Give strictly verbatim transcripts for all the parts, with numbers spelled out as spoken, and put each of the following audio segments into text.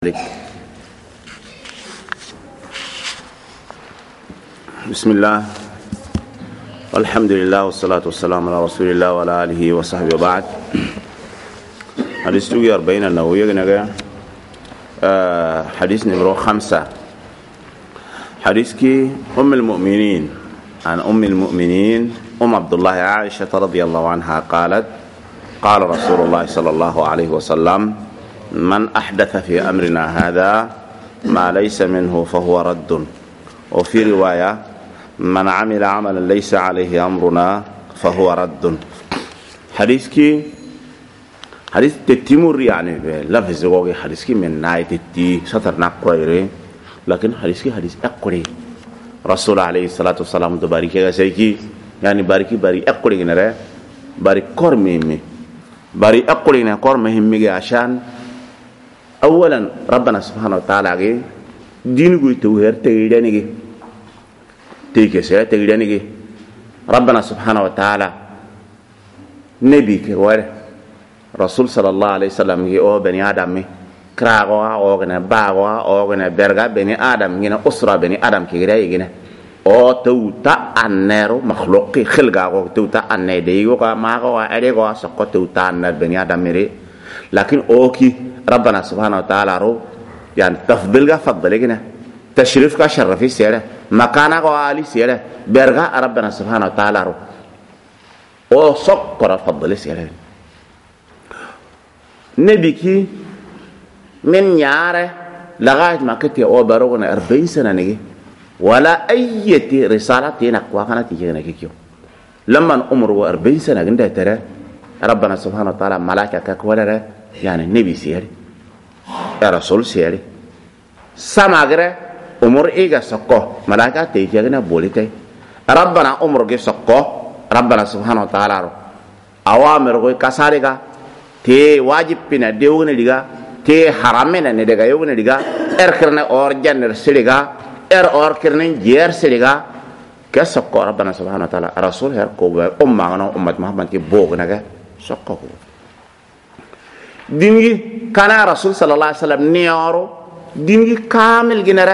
بسم الله والحمد لله والصلاة والسلام على رسول الله وعلى آله وصحبه وبعد. حديث توي أربعين النووية جناجا حديث نمرة خمسة. حديث كي أم المؤمنين عن أم المؤمنين أم عبد الله عائشة رضي الله عنها قالت قال رسول الله صلى الله عليه وسلم من أحدث في أمرنا هذا ما ليس منه فهو رد. وفي رواية من عمل عملا ليس عليه أمرنا فهو رد. حديث كي حديث تتمر يعني لفظ وغي حديث كي من نايت تي سطر نقرأ لكن حديث كي حديث أقري رسول عليه الصلاة والسلام تبارك سيكي يعني باركي باري أقري نرى باري كور مهمي باري أقري نكور مهمي عشان أولا ربنا سبحانه وتعالى دين قوي توهر تيجانيجي تيجي تيجانيجي ربنا سبحانه وتعالى نبي كوار رسول صلى الله عليه وسلم هي أو بني آدم كراغوا أو غنا باغوا أو غنا برغا بني آدم هنا أسرة بني آدم كيرا يجينا أو توتا النيرو مخلوق خلقا أو توتا النيديو كما هو أديكوا سقط توتا النير بني آدم مري لكن أوكي ربنا سبحانه وتعالى رو يعني تفضلك فضلك تشريفك شرفي سيره مكانك عالي سيره برغا ربنا سبحانه وتعالى رو او سكر فضل سيره نبيكي من ياره لغايه ما كتي او برونا أربعين سنه نجي ولا اي رساله تنقوا كانت تيجي نكيو لما عمره أربعين سنه عند ترى ربنا سبحانه وتعالى ملائكه كوره يعني النبي سيري يا رسول سيري سماغره عمر ايغا سكو ملائكه تيجينا بوليتي ربنا عمر جي سكو ربنا سبحانه وتعالى اوامر كو كساريغا تي واجب بنا ديوغنا ديغا تي حرامنا ندغا يوغنا ديغا اركرنا اور جنر سيغا ار اور كرن جير سيغا كسكو ربنا سبحانه وتعالى رسول هر كو امه امه محمد كي بوغنا سكو دينغي كان رسول صلى الله عليه وسلم نيارو دينغي كامل جنره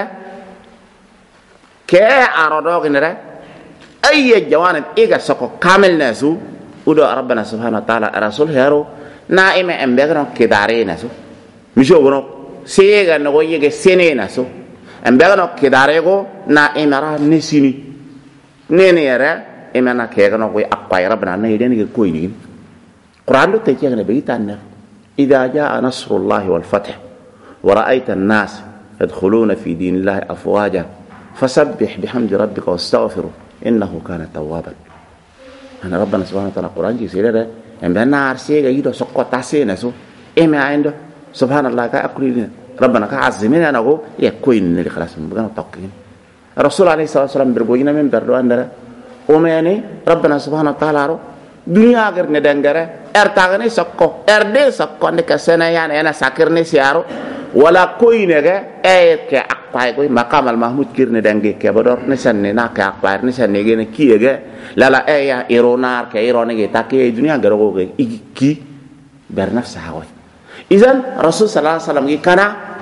كي أرادو جنره أي جوانب إيجا سكو كامل ناسو ودو ربنا سبحانه وتعالى رسول هيرو نائم أمبغنو كداري ناسو مشو غنو سيغا نغو يجي سيني ناسو أمبغنو كداري غو نائم را نسيني نيني يرى إمانا كيغنو غوي أقوى ربنا نيدين كوي دين قرآن دو تيجي بيتان نر إذا جاء نصر الله والفتح ورأيت الناس يدخلون في دين الله أفواجا فسبح بحمد ربك واستغفره إنه كان توابا. أنا ربنا سبحانه وتعالى القرآن يسير ده إن بنا عرسية يدو سقط تاسين سو إما عنده سبحان الله كأكلين ربنا كعزمنا أنا هو يكوين اللي خلاص بقنا توقين الرسول عليه الصلاة والسلام برجوينا من بردوان ده ومعني ربنا سبحانه وتعالى رو دنيا أجر ندنجره ارتاغني سكو ارده سكو عندك سنة يعني أنا ساكرني سيارو ولا كوي نجا أي كأقطع كوي مقام المحمود كيرن دنجي كبدور نسني نا كأقطع نسني جينا كي جا لا لا أي إيرونار كإيروني تاكي الدنيا جرو جي كي برنفس هواي. إذن رسول صلى الله عليه وسلم كنا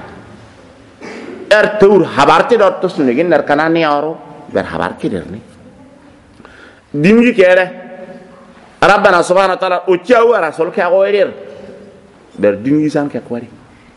ارتور حبارتي دور تسني جين نركنا نيارو بر حبارتي درني دينجي كيره ربنا سبحانه وتعالى أتجاو رسول كأقوير بردين يسان كأقوير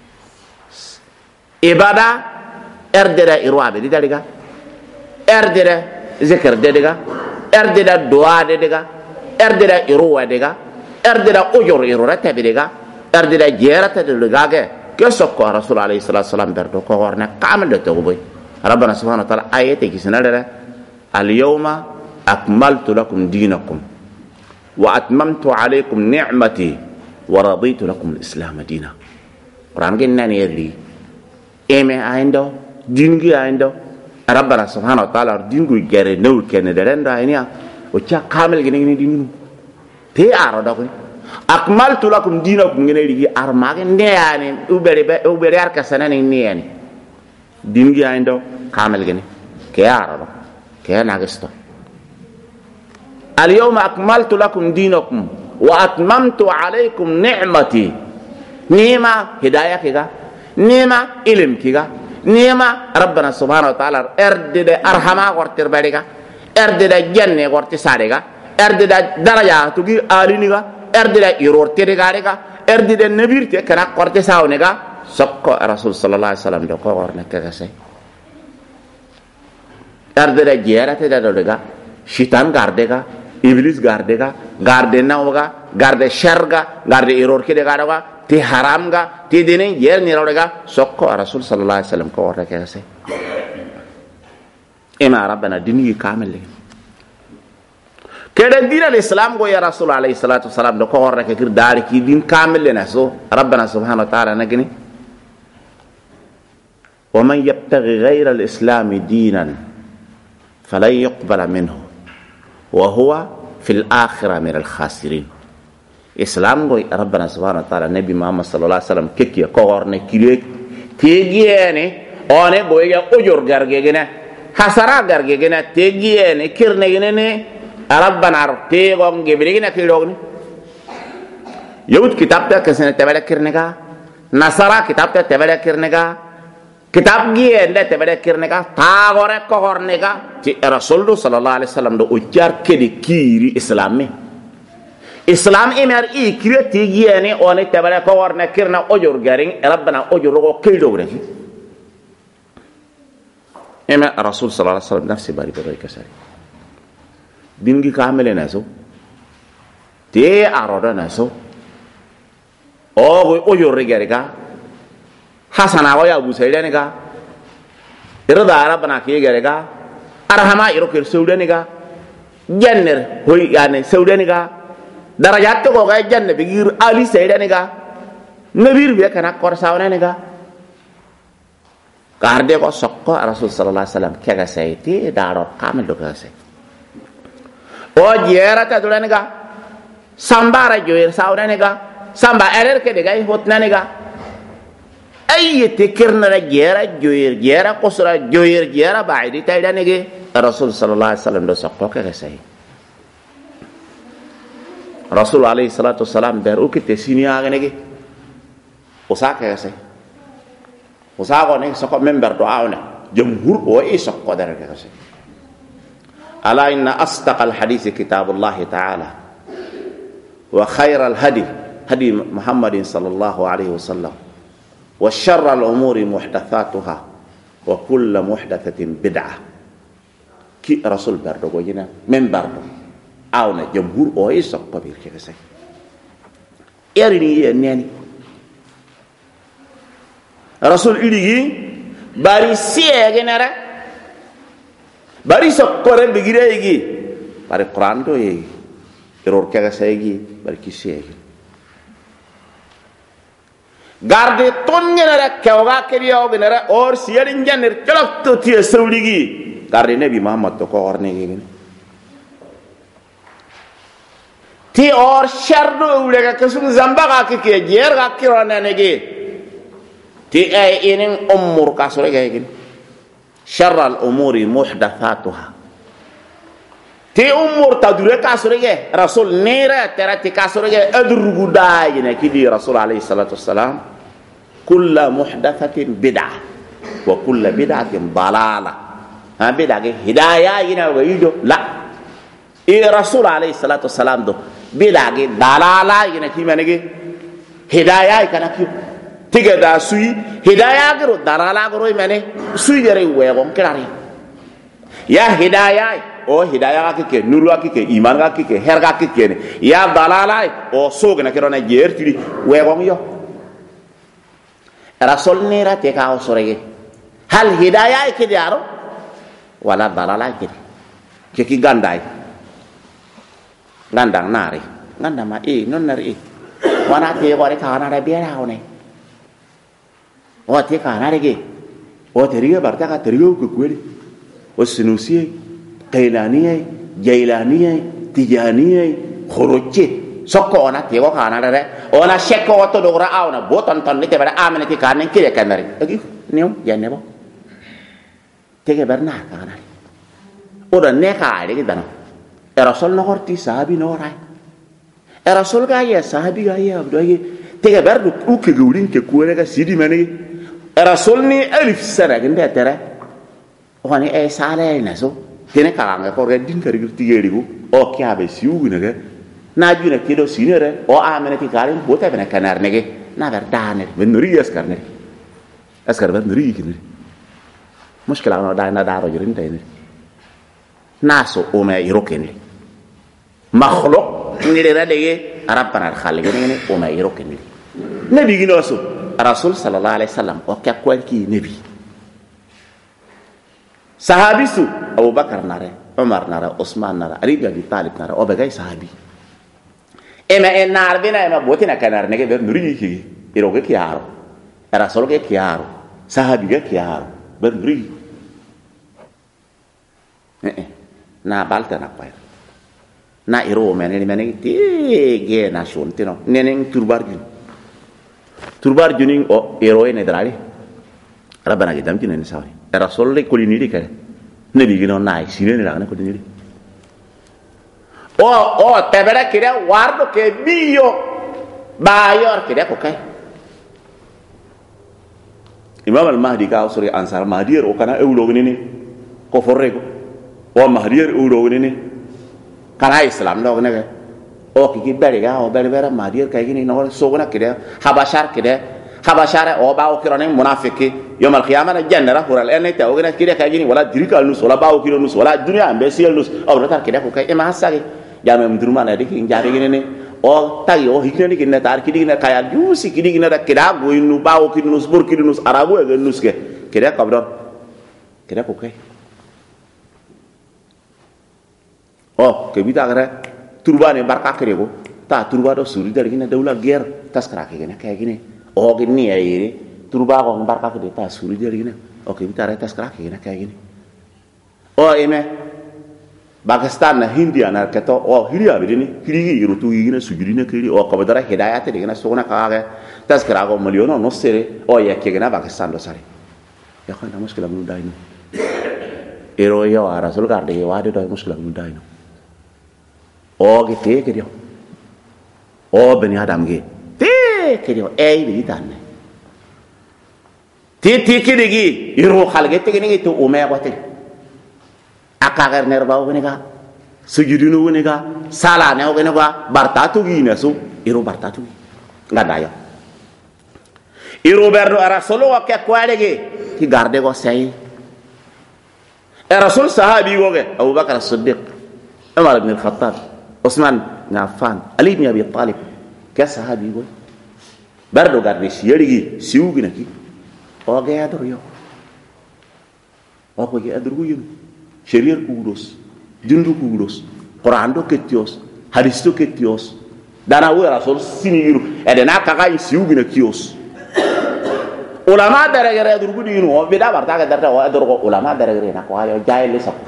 إبادة أرددا إرواب دي داليغا أرددا ذكر داليغا أرددا دعاء داليغا أرددا إرواب داليغا أرددا أجر إرورة تباليغا أرددا جيرة داليغا كسوكو رسول عليه الصلاة والسلام بردو كورنا كامل دتوبي ربنا سبحانه وتعالى آية كيسنا اليوم أكملت لكم دينكم وأتممت عليكم نعمتي ورضيت لكم الإسلام دينا. قرآن قلنا نيرلي إيمي عنده دينغي عنده ربنا سبحانه وتعالى دينغو يجري نور كنا درين راينيا وجا كامل جنين دينغو تي أرادكم أكملت لكم دينكم جنين لي أرماغن نياني أوبري أوبري أركسنا نياني دينغي عنده كامل جنين كي أرادك كي ناقصته اليوم أكملت لكم دينكم وأتممت عليكم نعمتي نعمة هداية كذا nema ilim kiga nema rabbana subhanahu wa ta'ala erdede arhama gortir bariga erdede janne gorti sadega erdede daraja tugi aliniga erdede yorortede garega erdede nabirte kana gorti sawnega sokko rasul sallallahu alaihi wasallam do ko gorne kagase erdede jerate da dolega shitan gardega iblis gardega garde nawga garde sharga garde error kede garaga ti haram ga ti dine yer ni rawga sokko rasul sallallahu alaihi wasallam ko warta kase ema rabbana dini kamel kede dina islam go ya rasul alaihi salatu wasalam do ko warta ke kir dari ki din kamel na so rabbana subhanahu wa ta'ala nagini wa man yabtaghi ghayra al-islam dinan falan yuqbala minhu wa huwa fil akhirah min al-khasirin islam go rabbana subhanahu wa ta'ala nabi muhammad sallallahu alaihi wasallam kekki ko worne kile tegiene one go ya ujur garge gene hasara garge gene tegiene kirne gene ne rabbana te go ngebri gene kilogni yahud kitab ta kasene tabala kirne ga nasara kitab ta tabala kirne ga kitab giende tabala kirne ga ta gore ko horne ga ti rasul sallallahu alaihi wasallam do ujar kedi kiri islami islam emer i kireti giene on tabale ko warna kirna ojur garing rabbana ojur go kildo rek ema rasul sallallahu alaihi wasallam nafsi bari bari kasari dingi kamele naso te aroda naso o go ojur regariga hasana wa ya busaidani ga irda rabbana ke garega arhama iro kir saudani ga janner hoy yani saudani ga darajat ko ga janne be gir ali saydani ga nabir be kana kor sawnani ga garde ko sokko rasul sallallahu alaihi wasallam kega sayti daro kamel do ga say o jera ta dolani ga sambara joyer sawnani ga samba erer ke de ga hotnani ga ay tekirna la jera joyer jera qosra joyer jera baidi taydani ge rasul sallallahu alaihi wasallam do sokko kega say rasul alayhi salatu wasalam der ukite sinia genege osaka yase osaka ne soko member do awna jumhur o e soko der yase ala inna asdaqal hadith kitabullah ta'ala wa khairal hadi hadi muhammadin sallallahu alaihi wasallam wa sharral umuri muhdathatuha wa kullu muhdathatin bid'ah ki rasul berdo go jina member do awna jumhur o e sokko bir kese erini neni rasul iligi bari siege nara bari sokko re bigire igi bari quran to e error kese igi bari kisiege garde tonne nara kewga keriyo nara or siyerin janner kelok to tie sawligi garde nabi muhammad to ko orne gi ti or shardo ulega kesum zamba ka ke jer ka kirana nege ti ay inin umur ka sore ga gin sharral umuri muhdathatuha ti umur tadure ka sore ga rasul nera terati ka sore ga adrugu daaji ne kidi rasul alayhi salatu wassalam kullu muhdathatin bid'ah wa kullu bid'atin dalala ha bid'ah ge hidayah ina wa yido la e rasul alayhi salatu wassalam do bilage dalala ina kimanege hidayah kana ki tiga da sui hidayah garo dalala garo mane sui jare wegon kirari ya hidayah o hidayah ka ke nuru ka ke iman ka ke her ka ke ne ya dalala o sogna kirona jertiri wegon yo rasul nera te ka o sorege hal hidayah ke diaro wala dalala ke ke ki gandai ngandang nari nganda ma e non nari wana te gore kana da biara one o te kana rege o te riga barta ka te riga ku kweli o sinusi qailani jailani tijani khoroche sokko ona te go kana da ona shekko to dogra awna botan tan te bara amene te kana kire kanari agi new janne bo te ge berna kana oda ne ka rege dana rasul no horti sahabi no rai rasul ga ya sahabi ga ya abdo ye tega berdu uke gulin ke kuere ga sidi mane rasul ni alif sana gende tere wani e sale na so kene kala nga ko din kari tigeri ko o kya be siu ne ge na ju ne kido sinere o amene ti kare bota bene kanar ne ge na verdane ben nuri askar ne askar ben nuri kini mushkila no da na da ro jirin tayne naso o me irokeni makhluq ni le radege rabbana khaliq ne o me irokeni nabi gino so rasul sallallahu alaihi wasallam o kya ko ki nabi sahabi su Abu Bakar nare Umar nare Usman nare Ali bin Abi Talib nare o bagay sahabi ema en nar bina ema botina kanar nege ber nuri ki iroge kiaro rasul ke kiaro sahabi ke kiaro ber nuri eh eh na balta na pa na iro mene mene ti ge na shontino nenen turbar gi turbar juning o iro ne drali rabana ge damti ne sawi rasul le kolini di kare nabi gino nai sine ne la ko diniri o o tebere kire wardo ke biyo bayor kire ko kai imam al mahdi ka usuri ansar mahdi o kana ewlo ni ko forrego o mahdi ewlo ni kana islam do ne o ki bere ga o bere bere mahdi ka gini no so gona kire habashar kire habashar o ba o kirone munafiki yom al qiyamah na jannara hural ene ta o gona kire ka gini wala dirikal nus wala ba o kiro nus wala dunya ambe siel nus o rata kire ko kai e ma hasage jame mdurma na diki njare gini ne o tayi o hikne diki ne tar kidi ne kayal jusi kidi ne da kida go inu ba o kiro nus bur kiro nus arabu e nus ke kire ka bdo kire ko kai o ke bita gara turba ne barka kire ko ta turba do suri dari gini daula ger tas kra ke gini kay gini o gini ayire turba ko barka ke ta suri dari gini o ke bita tas kra ke gini kay gini o eme Pakistan na India na keto o hiriya bidini hirigi irutu yigina sujudina kiri o kabadara hidayat de gina sona kaage taskara go miliono no sere o yakke gina Pakistan do sare ya khana mushkila mun dayno ero yo ara sul garde wade do mushkila mun dayno o ge te ke dio o bani adam ge te ke dio e bi tanne ti ti ke digi iro khalge te gini to o me wate akagar nerba woni ga sujudinu woni ga sala ne woni ga bartatu gi ne su iro bartatu ngada ya iro berdo ara solo wa ke kwale ge ki garde go sey e rasul sahabi go ge Abu Bakar as-Siddiq Umar ibn al-Khattab Uthman ibn Affan Ali ibn Abi Talib ke sahabi go berdo garde siyeri gi siugi na ki o ge adur yo o ko ge adur go yum Syariat kudos, jundu kudos, Quran do ketios, hadis do ketios, dana we rasul siniru, edena kaka isiu bina kios. Ulama daragara durgu dinu, o beda barta ka darta o adurgo ulama daragara na ko ayo jaile sap.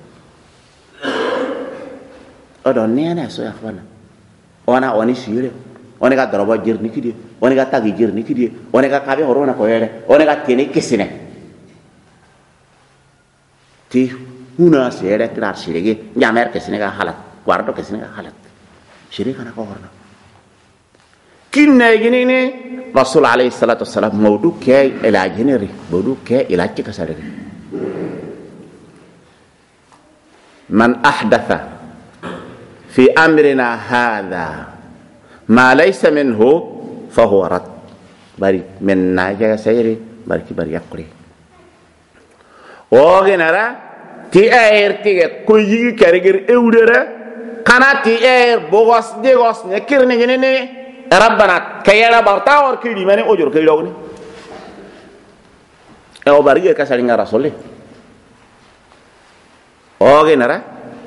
Odo nene so ya khwana. Ona oni sire, oni ka daroba jirni kidi, oni ka tagi jirni kidi, oni ka kabe horona ko yere, oni ka tene kisine. Ti una sere krar sirege jamer ke sinega halat guardo ke sinega halat sire kana ko horna kinne gini ne rasul alayhi salatu wassalam mawdu ke ila jineri mawdu ke ila ka sare man ahdatha fi amrina hadha ma laysa minhu fa huwa rad bari men naja sayri bari bari yakuri o genara ti air ti ko yigi karigir ewdere kana ti air bogos degos ne kirne ne ne rabbana kayala barta or kidi mane ojor kay lawni e o bari ka sali ngara solle o genara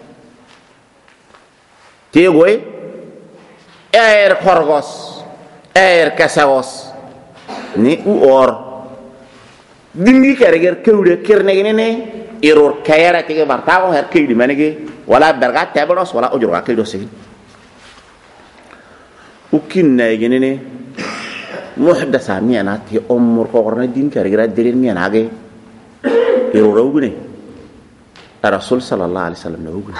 ti goy air korgos air kasagos ni u or dingi karigir kewde kirne ne ne iror kayara tige bartago her kidi manege wala berga tablos wala ujur ga kido sigin ukin na genene muhaddasa miyana ti umur ko gorna din karigira dirin miyana ge iror ugune rasul sallallahu alaihi wasallam ugune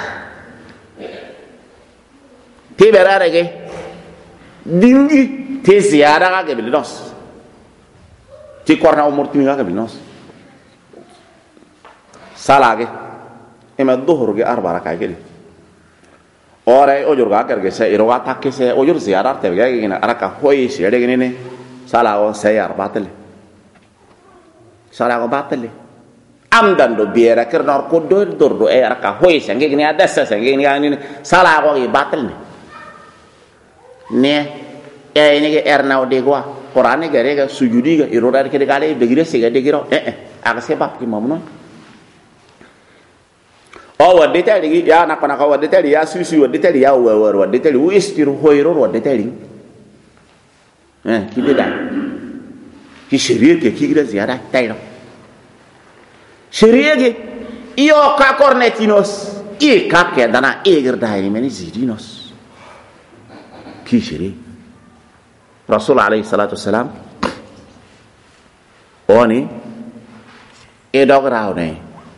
ti berare ge dingi ti ziyara ga ge bilos ti korna umur timi ga binos salage ema dhuhur ge arba raka ge ore ojur ga kerge se iro ga takke se ojur ziyarar te ge gina araka hoyi shede ge ne sala on se arba tele sala go batele amdan do biera ker nor ko do dor do e araka hoyi se ge gina adassa se ge gina ni sala go ge batel ne ne e ni ge erna o de gwa qur'ani ge re ga sujudi ga iro dar ke de gale de gire se ge de giro eh eh aga se bab ki mamno o wadde tari ya na kana ka wadde tari ya susu wadde tari ya wa wa wadde tari u istiru hoyro wadde tari eh kide da ki shari'a ke ki gira ziyara tayro shari'a ge iyo ka kornetinos i ka ke dana e girda ni meni zidinos ki shari'a rasul alayhi salatu wassalam oni e dograw ne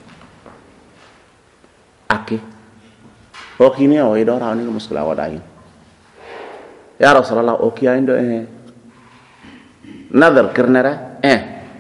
ake o kini o ido raw ni muskila wadayin ya rasulullah o ki ando eh nadar kirnara eh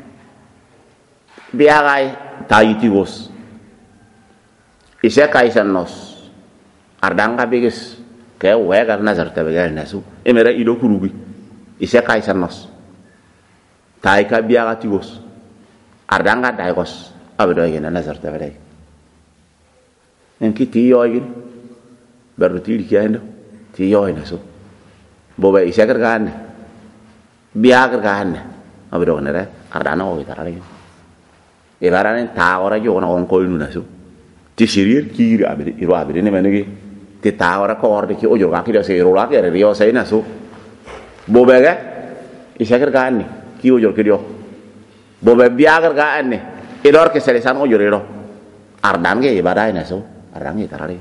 biagay tayiti gos ise kaisan nos ardanga bigis ke wegar nazar tabegal nasu emera ido kurugi ise kaisan nos tay ka biaga tigos ardanga daigos abedo yena nazar tabegal en kiti yoyin berarti dikiando ti yoyin aso boba isakar kan biagar kan abedo nere ardana o itarare ibarane ta ora yo na on koynu naso ti sirir kiri abede iro abede ne menegi ti ta ora ko orde ki ojo ga ki se iro la ke rio sai naso boba ga isakar kan ni ki ojo ki dio boba biagar kan ni idor ke sele san ojo iro ardan ge ibadai naso arang itarare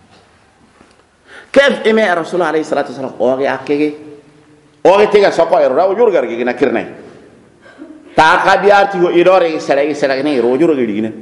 kef ime rasulullah alayhi salatu wasallam oge akege oge tiga soko ero rawo jurgar gi na kirnay ta ka biarti go idore sere sere ne ro jurgar gi ne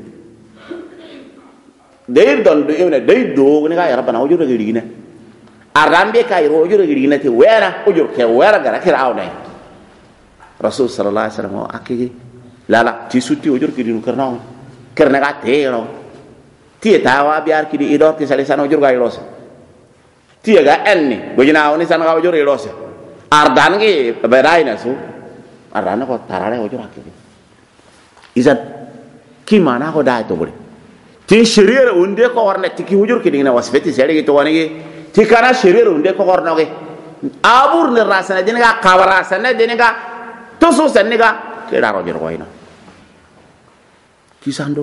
deir don do ene deir do ne ga yara bana jurgar gi ne arambe ka ro jurgar gi ne te wera ujur ke wera gara kira awne rasul sallallahu alaihi wasallam akege lala ti sutti ujur gi dinu karnaw kirna ga te ro ti tawa biar ki di idor ki sale sano jur ga irose ti ga enni gojina oni san ga jur irose ardan gi beraina su ardan ko tarare jur akki izan ki mana ko dai to bure ti shirir unde ko warne ti ki hujur ki dina wasfeti sele gi to wani gi ti kana shirir unde ko warno ge abur ne rasana dina kawara sana dina ga to so sanni ga kira ro jur ko ina kisando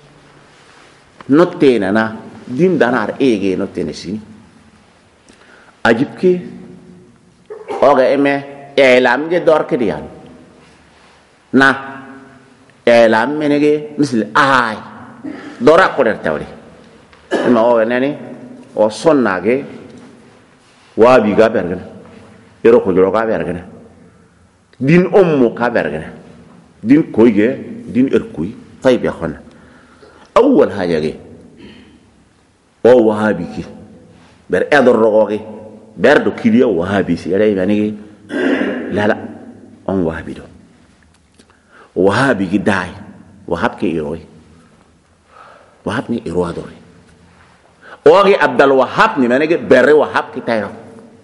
nottena na din danar ege nottene sini ajibke oga eme elam ge dorke dian na elam menege misli ay dora ko der tawri ma oga nani o sonnage wabi ga bergana yero ko joro ga bergana din ummu ka bergana din koyge din erkuy tayib ya khona أول حاجة جي هو وهابي كي بر أدر رغوغي بردو كيليا وهابي سي يعني يعني لا لا أم وهابي دو وهابي كي داي وهاب كي إيروي وهاب ني إيروا دوري وغي عبد الوهاب ني مانيجي بر وهاب كي تايرو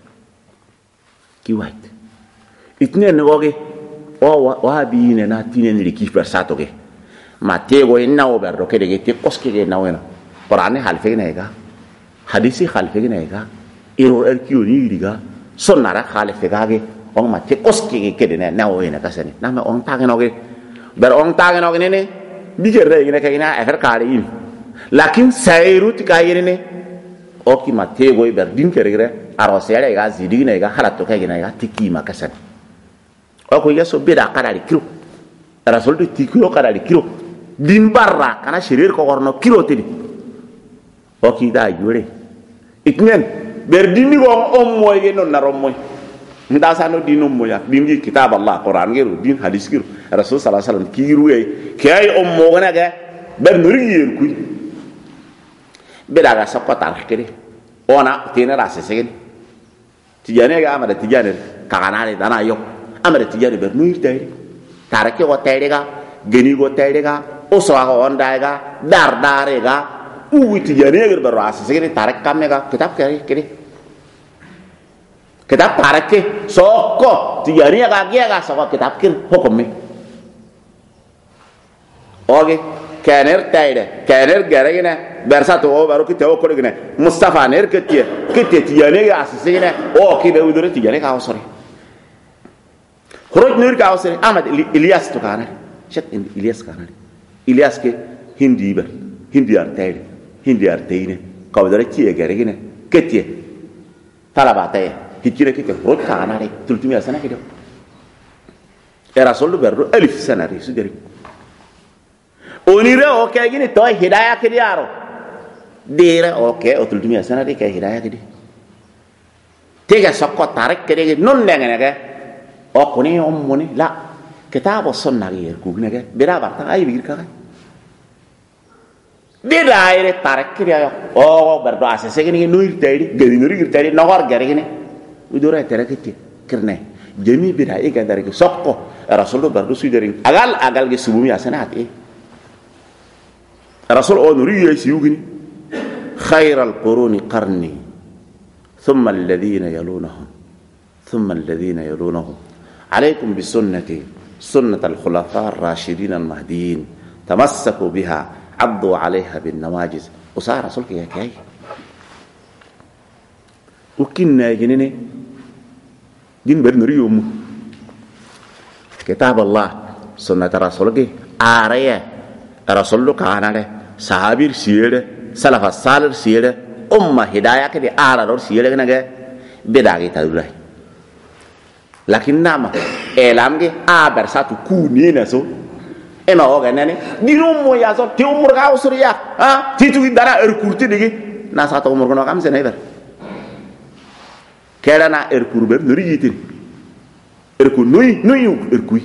كي وايت اتنين نغوغي وهابي نينا تينين لي كيف برساتو جي ma tego inna o berdo ke de te koske ge nawena qur'ani halfe ne ga hadisi halfe ne ga iro er kiyo ni diga sonnara halfe ga ge on ma te koske ge ke de ne nawena kasani na ma on tage no ge ber on tage no ge ne bi ge re ne ke ina efer kare yin lakin sayrut ka yin ne o ki ma tego ber din ke re aro sere ga zidi ne ga halato ke ge ne ga tiki ma kasani o ko yeso be da karari kiro rasul de tikiro karari kiro din barra kana shirir ko gorno kilo tedi o ki da jure itnen ber dini go om moy ge non naro moy nda sano dinum moya dingi kitab allah quran geru din hadis geru rasul sallallahu alaihi wasallam kiru e kay om mo gana ga ber nuri yer ku be daga sakota kede ona tene rase segen tijane ga amada tijane kaganare dana yo amada tijane ber nuir tayri tarke go tayriga geni go tayriga o so go ondaiga dar darega uwiti jane ber ras sigiri tarak kamega kitab kari kiri kitab tarake soko tijani ga gia ga soko kitab kir hukum oke kaner tayre kaner garagina bersatu o baru kita o koligine mustafa ner ketie ketie tijani ga sigiri o kibe udure tijani ka osori خروج نور کا اوسر احمد الیاس تو کانا شت الیاس کانا الیاس کے ہندی بر ہندی ارتائی ہندی ارتائی قودر چیه گرگینه کتیه طلباته هیچیره که خروج کانا ری تلتمی سنه کیدو رسول برو الف سنه ری سجری اونیره اوکے گینه تو ہدایت کیارو دیره اوکے او تلتمی سنه ری که ہدایت کیدی تیگه سکو تارک کیدی نون دنگنه که أقولي أموني لا كتاب السنة غير كوجنا كه بيرا بارتا أي بير كه بيرا أي تارك كريا أو برضو أساسا كني نوير تاري غادي نوير تاري نوار غاري كني ودورة تارك كتير كرناه جميع بيرا أي كذا رك سقط الرسول برضو سيدرين أقل أقل كسبومي أسنة هاتي الرسول أو نوري يسيوغني خير القرون قرني ثم الذين يلونهم ثم الذين يلونهم عليكم بسنتي سنة الخلفاء الراشدين المهديين تمسكوا بها عضوا عليها بالنواجذ وصار رسولك يا كاي وكنا جنيني دين برنريوم كتاب الله سنة رسولك آرية رسولك آنالي صحابير سيرة سلف الصالح سيرة أمة هداية كده آرى رور سيرة كده بداغي تدولي lakin nama elam ge a bersatu kuni naso ema oga nene dinu mo ya so ti umur ka usriya ha ti tu dara er kurti digi na satu umur kono kam sene ber kera na er kurber nuri yitin er ku nui nui er kui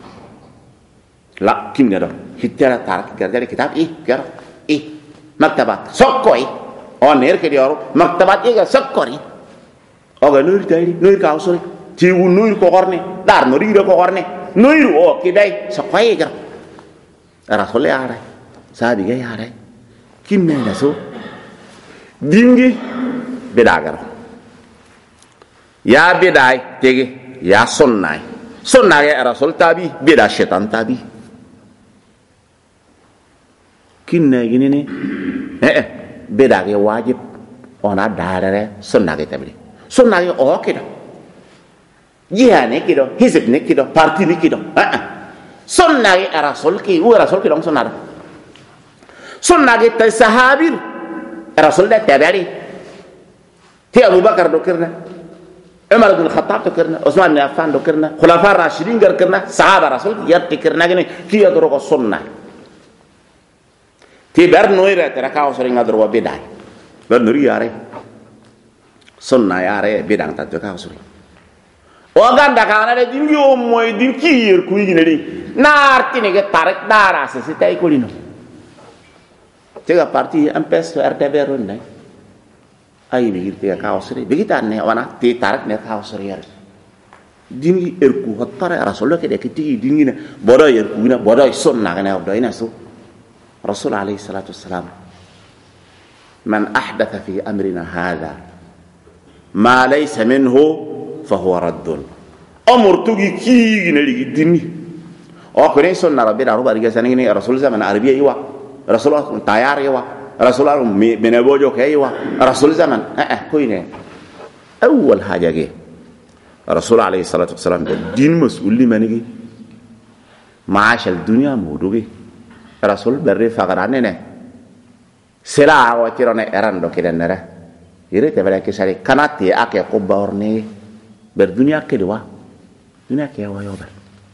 la kin gado hitara tar garjari kitab i gar i maktabat sokkoi on er ke dioro maktabat i ga sokkori oga nuri tayri nuri ka usri ci wu nuir ko korne dar no riire ko korne nuir o kidai so koy gar rasul ya ara sabi ga ya ara kinne na so dingi bedagar ya bedai tege ya sunnai sunnai rasul tabi beda setan tabi kinne gini ne eh bedage wajib ona darare sunnai tabi sunnai o kida jihad ni kido, hizib ni kido, parti ni kido. Sunnah ke rasul ki, u rasul ki dong sunnah. Sunnah ke sahabir, rasul dah tabari. Ti Abu Bakar dokirna, Umar bin Khattab dokirna, Utsman bin Affan dokirna, Khulafa Rashidin dokirna, sahaba rasul yar tikirna gini, ki adro ko sunnah. Ti bar noira teraka usring adro wa bidai. Bar nuri yare. Sunnah yare bidang ta ka usring. Oganda kana de dingi o moy din kiir ku yigine di nartini ke tarik dara se sitai kulino tega parti ampesto rdb ronne ay ni girte ka osri bigita ne wana ti tarik ne ka osri yar dingi erku hottare rasul ke de kiti dingi ne bodo erku ina bodo sonna kana bodo ina su rasul alayhi salatu wassalam man ahdatha fi amrina hadha ma laysa minhu فهو رد امر توغي كي نلي ديني او كوري سنة ربي دارو بارغا سنغني رسول زمان عربيه يوا رسول تيار يوا رسول بنبوجو كيوا رسول زمان اه كوينه اول حاجه جه رسول عليه الصلاه والسلام دين مسؤول مني معاش الدنيا مودوغي رسول بري فقرانه سلا وتيرونه erando kidenere yire tebere kesari kanati ake ko borne ber dunia ke dewa dunia ke wa yoba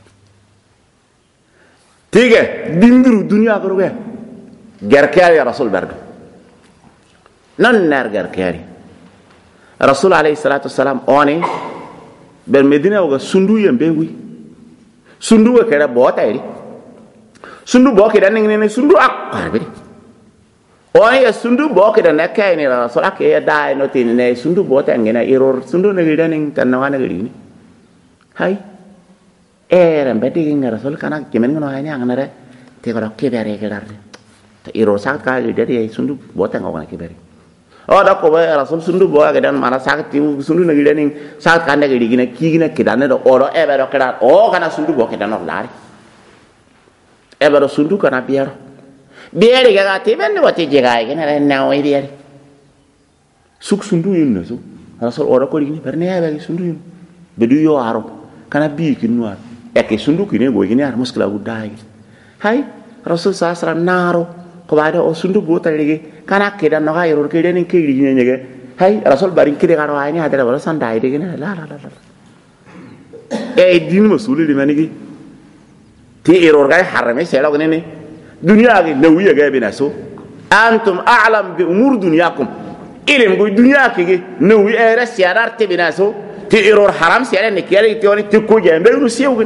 tige dindiru dunia ko ge gerkari rasul berdo nan nar gerkari rasul alayhi salatu wassalam oni ber medina o sundu yembe wi sundu ke da bota iri sundu bo ke da ngene sundu ak be oni sundu bo ke da nakai ni rasul ak ya dai no tin ne sundu bo ta ngena error sundu ne gida ning tanawa ne gidi hai eren beti ginga rasul kana kemen ngono hanya nganare te ko kebere ke darde to iro sak ka dari sundu bota ngona kebere o da ko ba rasul sundu bo ga dan mana sak ti sundu na gidani sak kande ga digina kigina kidane do oro e be do keda o kana sundu bo kedano lari e be do sundu kana biaro biere ga te ben wati jega ga na o biere suk sundu yunna so rasul oro ko digini berne ya be sundu yun bedu yo aro kana bi kinwa e ke sundu kine go gini ar muskila gudai hai rasul sasra naro ko bada o sundu bo tawege kana keda no ga yoror kede nin kedi ni nyege hay rasul barin kede garo ayni adara wala san dai de gene la la la la e din masuli di manigi ti error ga harame sela gene ne dunya ga nawiya ga bina so antum a'lam bi umur dunyakum ilim go dunya ke nawi era siarar te bina so ti error haram sela ne kiyale ti woni ti ko jambe no siewgen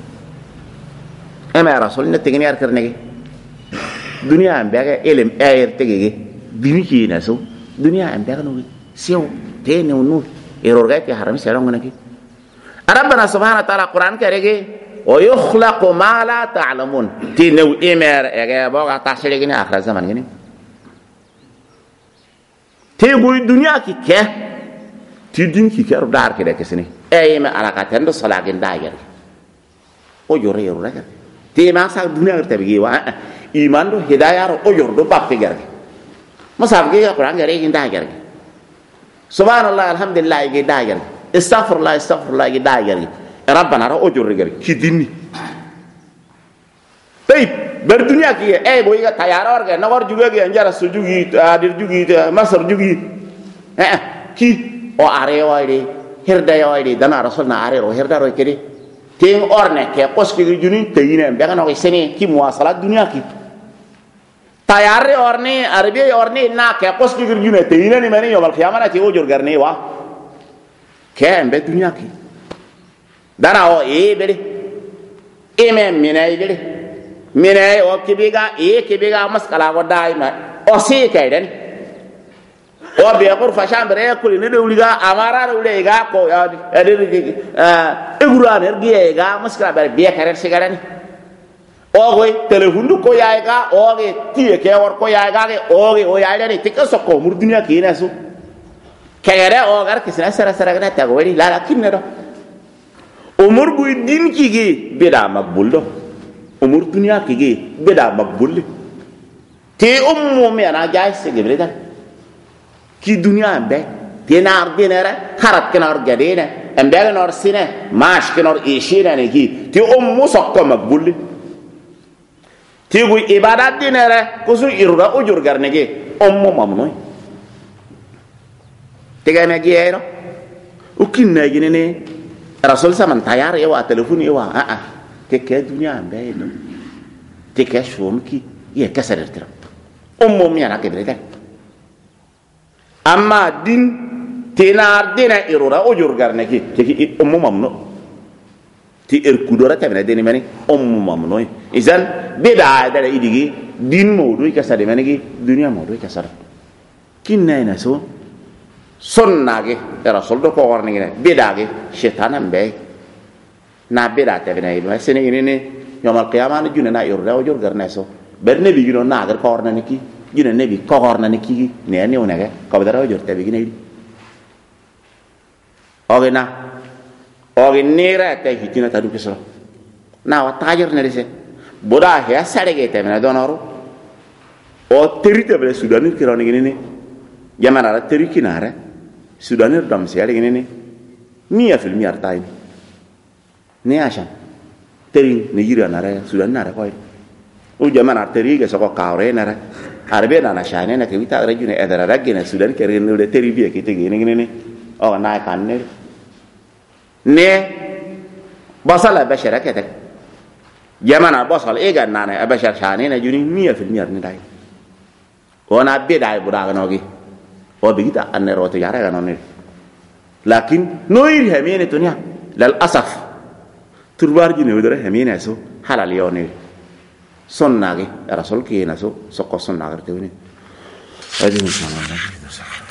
e ma rasul ne tegni ar karne dunia ambaga elem air tegege bini ki na so dunia ambaga no sew te ne no error ga ti haram sela ngona ki rabbana subhanahu wa ta'ala quran karege wa yukhlaqu ma la ta'lamun ti ne emer ege boga tasile gini akhir zaman gini te go dunia ki ke ti din ki ke dar ke de kesini e me ala ka tendo sala gin daiger o jore error ga ti ma sa dunia ta bigi wa iman do hidayah ro ojor do bab tigar masab ge quran gare gin da gar subhanallah alhamdulillah ge da gar astaghfirullah astaghfirullah ge da gar rabbana ro ojor gar kidini tay ber dunia ki e boy ga tayara war ga nagor juga ge anjara sujugi adir jugi masar jugi eh ki o are wayde hirda wayde dana rasulna are ro hirda ro kedi ting orne ke koski juni teyine be kana ko sene ki muwasalat dunia ki tayare orne arabiya orne na ke koski juni teyine ni mani yomal qiyamah ti ojor garne wa ke be dunia ki dara o e bele e me minay bele minay o kibiga e kibiga maskala go daima o si kayden o be ko fa chambre ko ni de uliga amara ule ga ko ade eh egura ne gi ga maskala be be kare sigarani o go telephone ko yaay ga o ge tie ke war ko yaay ga ge o ge o yaay ne tikka sokko mur dunya ki na su kayere o gar kisna sara sara ga ta go wari la la kinne do umur bu din ki gi beda makbul do umur dunya ki gi beda makbul te ummu me na jaay se ge beda ki dunia be tenar dinere harat kenar gadene embele nor sine mash kenor ishina ne ki ti ummu sokko makbul ti gu ibadat dinere kusu irga ujur garne ge ummu mamnoy tegane gi ero ukinna gine ne rasul saman tayar e wa telefon e wa a a te ke dunia be no te ke shum ki ye kasader tira ummu mi ana ke beda amma din tenar dina irura ujur garne ki ki ummu mamno ti er kudora tamina deni mani ummu mamno izan beda da idigi din modu ka sade mani ki dunia modu ka sar kinna ina so sonnage rasul do ko warni ne beda ge shaytanan be na beda tamina ina sene ini yomal qiyamah ni junna irura ujur garne so berne bi gino na gar ko warna ni ki jina nebi kogorna ni ki ne ne onage ko dara jor tabi gine oge na oge nera ta hitina ta du kesro na wa tajer ne dese boda he asare ge te mena donoro o terite bele sudanir ki ron gine ne jamana ra teriki nare sudanir dam se ale gine ne mia fil mia tay ne ashan terin ne yira nare sudan nare ko o jamana terige so ko kawre nare arbe na shane na ke wita rajune edara ragina sudan ke rene le teribie ke te gine gine o na kanne ne basala bashara ke te jamana basal e ganna na bashar shane na juni mia fil mia ne dai ona be dai buda no gi o be gita anne rote yara ga non lakin noir hamene dunya lal asaf turbar jine wedere hamene so halal yone sonnage rasul ki naso sokko sonnage te woni adi